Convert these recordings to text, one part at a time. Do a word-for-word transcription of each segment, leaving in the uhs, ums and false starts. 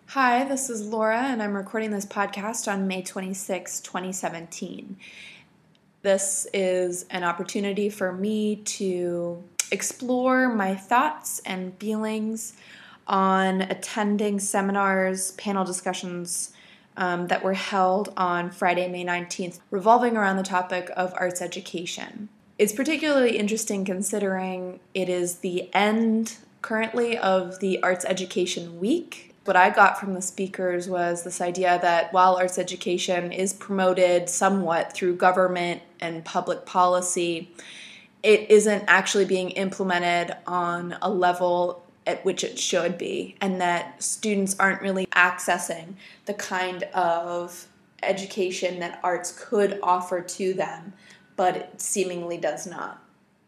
Hi, this is Laura, and I'm recording this podcast on May twenty-sixth, twenty seventeen. This is an opportunity for me to explore my thoughts and feelings on attending seminars, panel discussions um, that were held on Friday, May nineteenth, revolving around the topic of arts education. It's particularly interesting considering it is the end currently of the Arts Education Week. What I got from the speakers was this idea that while arts education is promoted somewhat through government and public policy, it isn't actually being implemented on a level at which it should be, and that students aren't really accessing the kind of education that arts could offer to them, but it seemingly does not.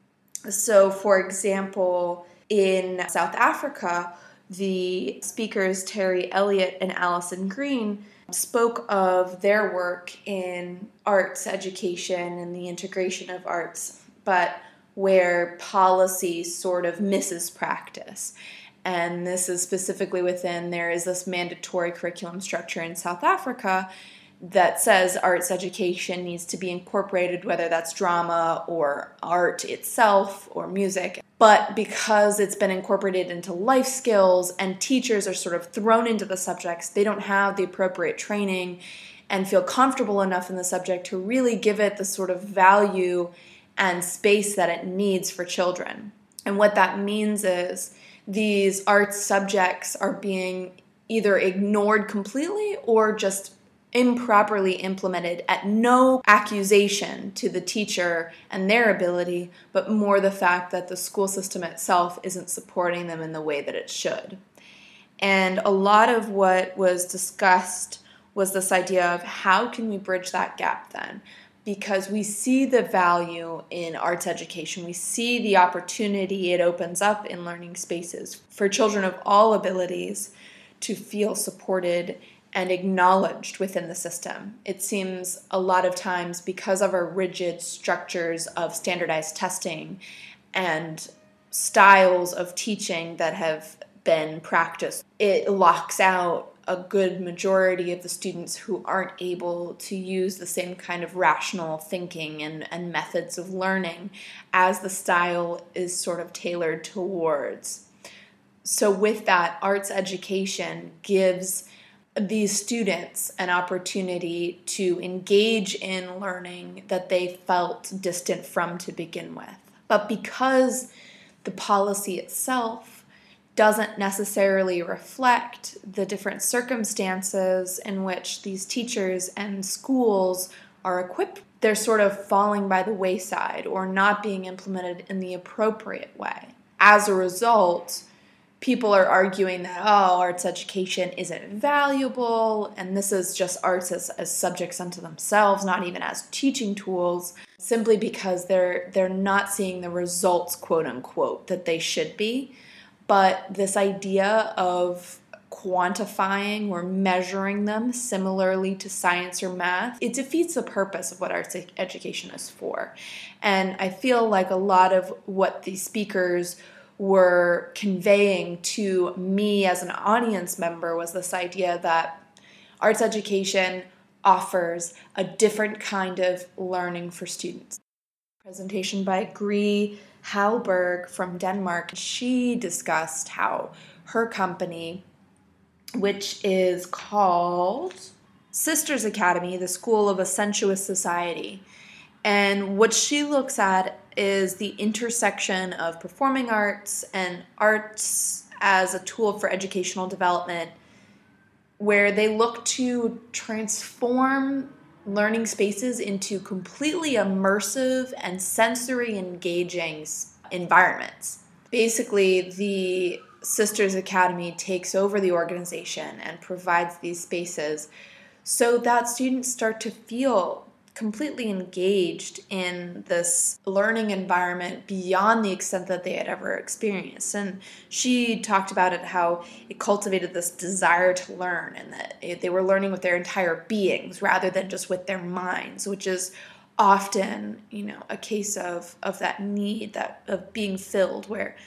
So, for example, in South Africa, the speakers Terry Elliott and Allison Green spoke of their work in arts education and the integration of arts, but where policy sort of misses practice. And this is specifically within, there is this mandatory curriculum structure in South Africa that says arts education needs to be incorporated, whether that's drama or art itself or music. But because it's been incorporated into life skills and teachers are sort of thrown into the subjects, they don't have the appropriate training and feel comfortable enough in the subject to really give it the sort of value and space that it needs for children. And what that means is these arts subjects are being either ignored completely or just improperly implemented, at no accusation to the teacher and their ability, but more the fact that the school system itself isn't supporting them in the way that it should. And a lot of what was discussed was this idea of how can we bridge that gap then? Because we see the value in arts education. We see the opportunity it opens up in learning spaces for children of all abilities to feel supported and acknowledged within the system. It seems a lot of times because of our rigid structures of standardized testing and styles of teaching that have been practiced, it locks out a good majority of the students who aren't able to use the same kind of rational thinking and, and methods of learning as the style is sort of tailored towards. So with that, arts education gives these students an opportunity to engage in learning that they felt distant from to begin with. But because the policy itself doesn't necessarily reflect the different circumstances in which these teachers and schools are equipped, they're sort of falling by the wayside or not being implemented in the appropriate way. As a result, people are arguing that, oh, arts education isn't valuable, and this is just arts as, as subjects unto themselves, not even as teaching tools, simply because they're they're not seeing the results, quote unquote, that they should be. But this idea of quantifying or measuring them similarly to science or math, it defeats the purpose of what arts education is for. And I feel like a lot of what the speakers were conveying to me as an audience member was this idea that arts education offers a different kind of learning for students. Presentation by Gry Halberg from Denmark. She discussed how her company, which is called Sisters Academy, the School of a Sensuous Society, and what she looks at is the intersection of performing arts and arts as a tool for educational development, where they look to transform learning spaces into completely immersive and sensory engaging environments. Basically, the Sisters Academy takes over the organization and provides these spaces so that students start to feel completely engaged in this learning environment beyond the extent that they had ever experienced. And she talked about it, how it cultivated this desire to learn, and that it, they were learning with their entire beings rather than just with their minds, which is often, you know, a case of, of that need that of being filled, where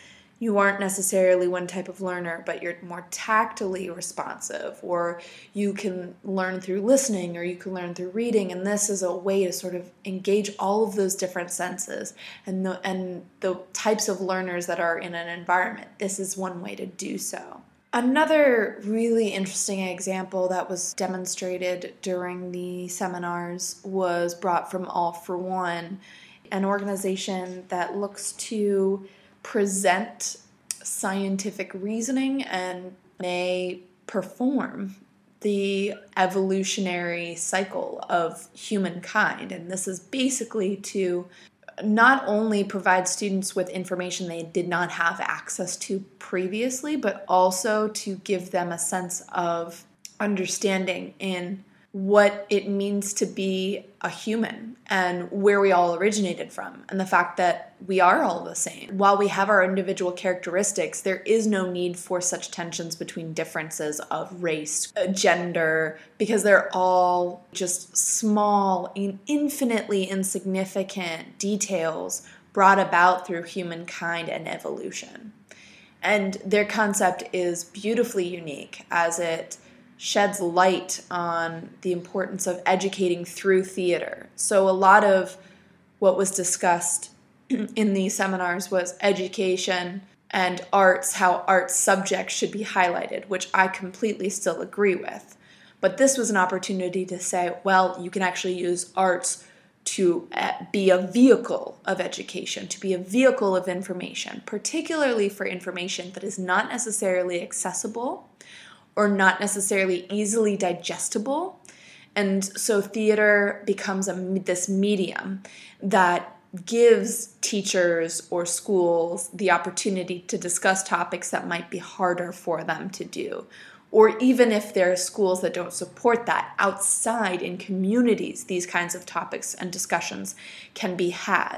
you aren't necessarily one type of learner, but you're more tactily responsive, or you can learn through listening, or you can learn through reading, and this is a way to sort of engage all of those different senses and the, and the types of learners that are in an environment. This is one way to do so. Another really interesting example that was demonstrated during the seminars was brought from All for One, an organization that looks to present scientific reasoning and may perform the evolutionary cycle of humankind. And this is basically to not only provide students with information they did not have access to previously, but also to give them a sense of understanding in what it means to be a human and where we all originated from, and the fact that we are all the same. While we have our individual characteristics, there is no need for such tensions between differences of race, gender, because they're all just small, infinitely insignificant details brought about through humankind and evolution. And their concept is beautifully unique as it sheds light on the importance of educating through theater. So a lot of what was discussed in these seminars was education and arts, how arts subjects should be highlighted, which I completely still agree with. But this was an opportunity to say, well, you can actually use arts to be a vehicle of education, to be a vehicle of information, particularly for information that is not necessarily accessible or not necessarily easily digestible. And so theater becomes a, this medium that gives teachers or schools the opportunity to discuss topics that might be harder for them to do. Or even if there are schools that don't support that, outside in communities, these kinds of topics and discussions can be had.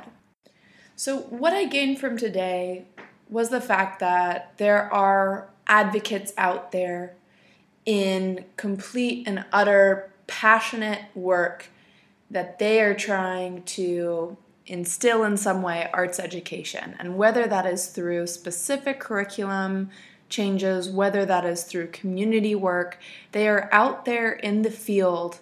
So what I gained from today was the fact that there are advocates out there in complete and utter passionate work that they are trying to instill in some way arts education. And whether that is through specific curriculum changes, whether that is through community work, they are out there in the field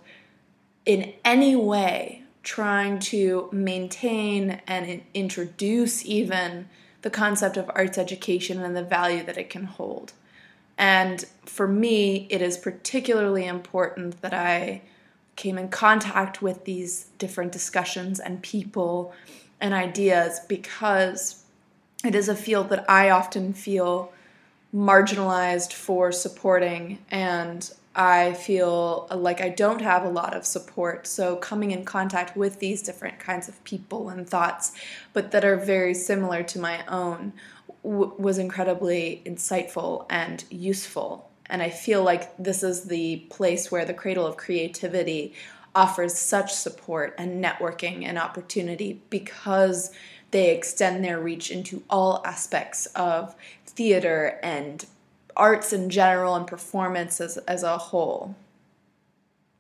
in any way trying to maintain and introduce even the concept of arts education and the value that it can hold. And for me, it is particularly important that I came in contact with these different discussions and people and ideas, because it is a field that I often feel marginalized for supporting, and I feel like I don't have a lot of support. So coming in contact with these different kinds of people and thoughts, but that are very similar to my own, w- was incredibly insightful and useful. And I feel like this is the place where the Cradle of Creativity offers such support and networking and opportunity, because they extend their reach into all aspects of theater and arts in general and performance as, as a whole.